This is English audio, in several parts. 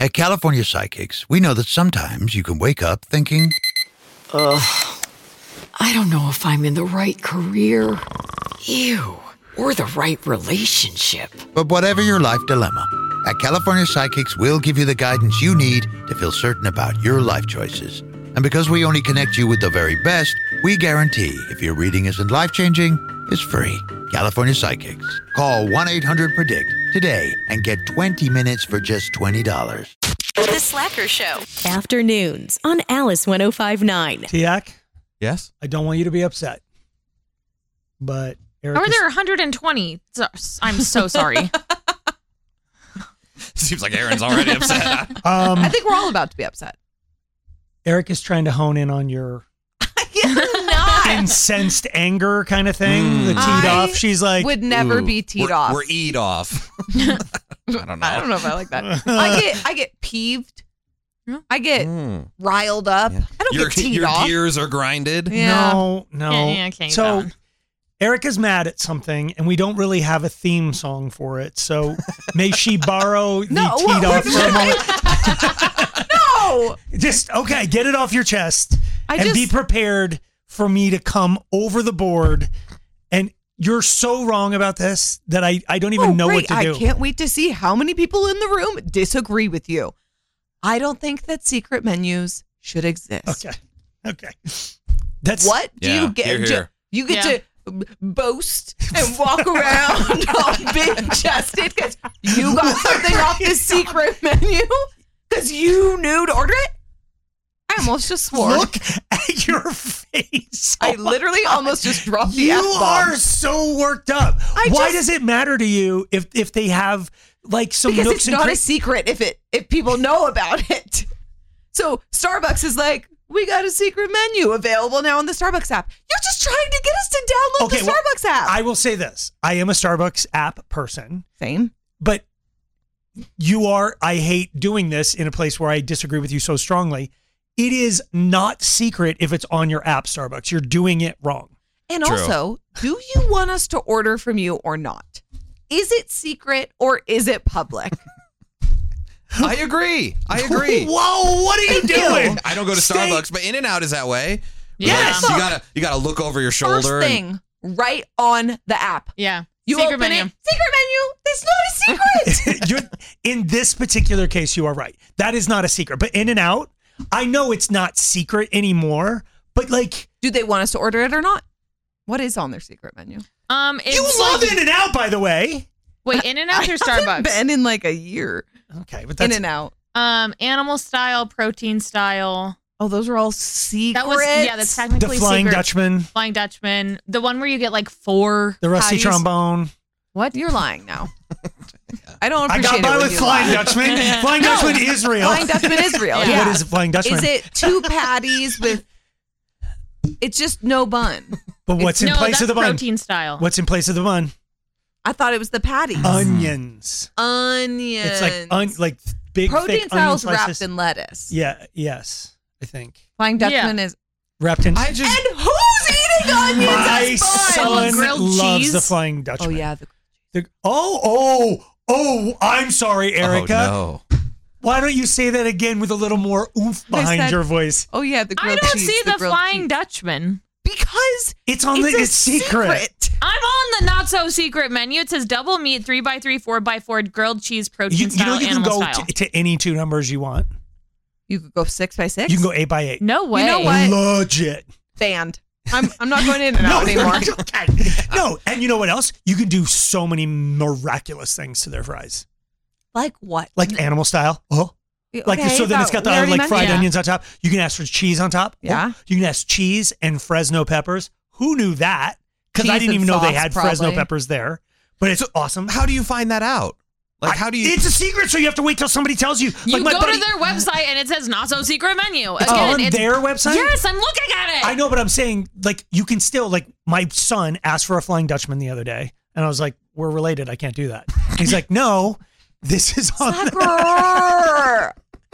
At California Psychics, we know that sometimes you can wake up thinking, I don't know if I'm in the right career. Ew. Or the right relationship. but whatever your life dilemma, at California Psychics, we'll give you the guidance you need to feel certain about your life choices. And because we only connect you with the very best, we guarantee if your reading isn't life-changing, it's free. California Psychics. Call 1-800-PREDICT today and get 20 minutes for just $20. The Slacker Show. Afternoons on Alice 105.9. Tiak, Yes? I don't want you to be upset, but Eric Or is- there are 120. I'm so sorry. Seems like Aaron's already upset. I think we're all about to be upset. Eric is trying to hone in on your Not. incensed anger kind of thing. The teed I off. She's like, Would never Ooh, be teed we're, off. We're eat off. I don't know. I don't know if I like that. I get peeved. I get riled up. Yeah. I don't Your, get teed your off. gears are grinded. Yeah. no. Yeah, okay, so Don. Erica's mad at something, and we don't really have a theme song for it. So may she borrow the No, teed what- off for a moment? No. Just, okay, get it off your chest I and be just- prepared for me to come over the board. And you're so wrong about this that I don't even know what great. to do. I can't wait to see how many people in the room disagree with you. I don't think that secret menus should exist. Okay. That's What do Yeah, you get? hear, hear. You get to boast and walk around all big chested because you got something off the secret menu because you knew to order it? I almost just swore. Look at your face. I literally almost just dropped the You F-bomb. are so worked up. Why does it matter to you if they have like some Because nooks it's and not a crannies? secret if people know about it. So Starbucks is like, we got a secret menu available now on the Starbucks app. You're just trying to get us to download the Starbucks app. I will say this. I am a Starbucks app person, Same. but you are, I hate doing this in a place where I disagree with you so strongly. It is not secret if it's on your app, Starbucks. You're doing it wrong. And True. also, do you want us to order from you or not? Is it secret or is it public? I agree. Whoa, what are you doing? I don't go to Starbucks, but In-N-Out is that way. Yes. You gotta look over your shoulder. First thing, right on the app. Yeah. You Secret open menu. it. Secret menu. It's not a secret. In this particular case, you are right. That is not a secret. But In-N-Out, I know it's not secret anymore, but like, Do they want us to order it or not? What is on their secret menu? It's you love In-N-Out, by the way. Wait, In-N-Out or I Starbucks? haven't been in like a year. Okay, but that's In-N-Out. Animal style, protein style. Oh, those are all secrets. That's the technically Flying secret. Dutchman, Flying Dutchman. The one where you get like 4 the Rusty patties. Trombone. What? You're lying now. I don't I appreciate got by it when with you Flying lie. Dutchman. Flying Dutchman is real. Flying Dutchman is real. Yeah. Yeah. What is a Flying Dutchman? Is it 2 patties with? It's just no bun. But what's in No, place that's of the bun? protein style. What's in place of the bun? I thought it was the patties. Onions. Onions. It's like big protein thick onion styles wrapped slices. in lettuce. Yeah. Yes. I think Flying Dutchman is. wrapped in. And who's eating onions? My as fun? son grilled loves cheese? the Flying Dutchman. Oh yeah. I'm sorry, Erica. Oh, Why don't you say that again with a little more oomph behind said- your voice? Oh yeah. The I grilled don't cheese. see the grilled Flying cheese. Dutchman. Because It's on it's it's secret. I'm on the not so secret menu. It says double meat, 3x3, 4x4, grilled cheese, protein You style, know you can animal go style. to any 2 numbers you want. You could go 6 by 6. You can go 8 by 8. No way. You know what? Legit. Banned. I'm not going in and out anymore. Okay. No, and you know what else? You can do so many miraculous things to their fries, Like what? like animal style. Like Okay, so, then it's got we the already like mentioned fried Yeah. onions on top. You can ask for cheese on top. Yeah. You can ask cheese and Fresno peppers. Who knew that? Because I Cheese didn't even and know they sauce, had Fresno probably. peppers there. But it's awesome. how do you find that out? Like, how do you? It's a secret, so you have to wait till somebody tells you. You like my go buddy, to their website and it says not so secret menu. It's Again, on their website? Yes, I'm looking at it. I know, but I'm saying, like, you can still, like, my son asked for a Flying Dutchman the other day, and I was like, we're related. I can't do that. He's like, no, this is on the- Grrr.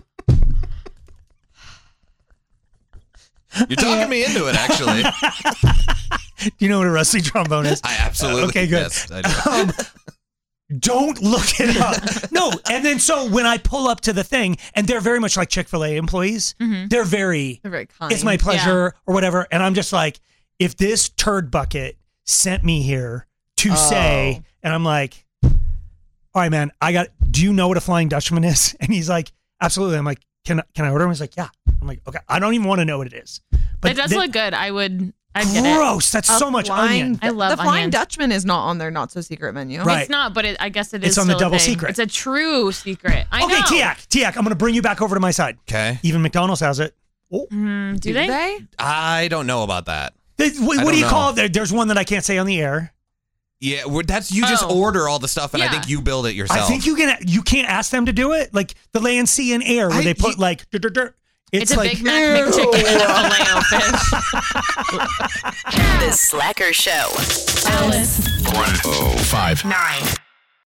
You're talking me into it, actually. Do you know what a rusty trombone is? I absolutely. Okay, good. Yes, I do. Don't look it up. No. And then so when I pull up to the thing, and they're very much like Chick-fil-A employees, they're very kind. it's my pleasure or whatever. And I'm just like, if this turd bucket sent me here to say, and I'm like, all right, man, do you know what a Flying Dutchman is? And he's like, absolutely. I'm like, can I order him? He's like, yeah. I'm like, okay, I don't even want to know what it is. But it does look good. I'd get it. Gross. That's so much onion. I love the Flying onion. Dutchman is not on their not so secret menu. Right. It's not, but I guess it is. It's on the still a double thing. secret. It's a true secret. I Okay, know. Tiak, I'm going to bring you back over to my side. Okay. Even McDonald's has it. Oh. Do they? I don't know about that. What do you call it? There's one that I can't say on the air. Yeah, that's you just order all the stuff, and I think you build it yourself. I think you can't ask them to do it. Like the land, sea, and air, where they put like. It's a like, Big Mac McChicken and a Filet-O-Fish. The Slacker Show. Alice. 105. 9.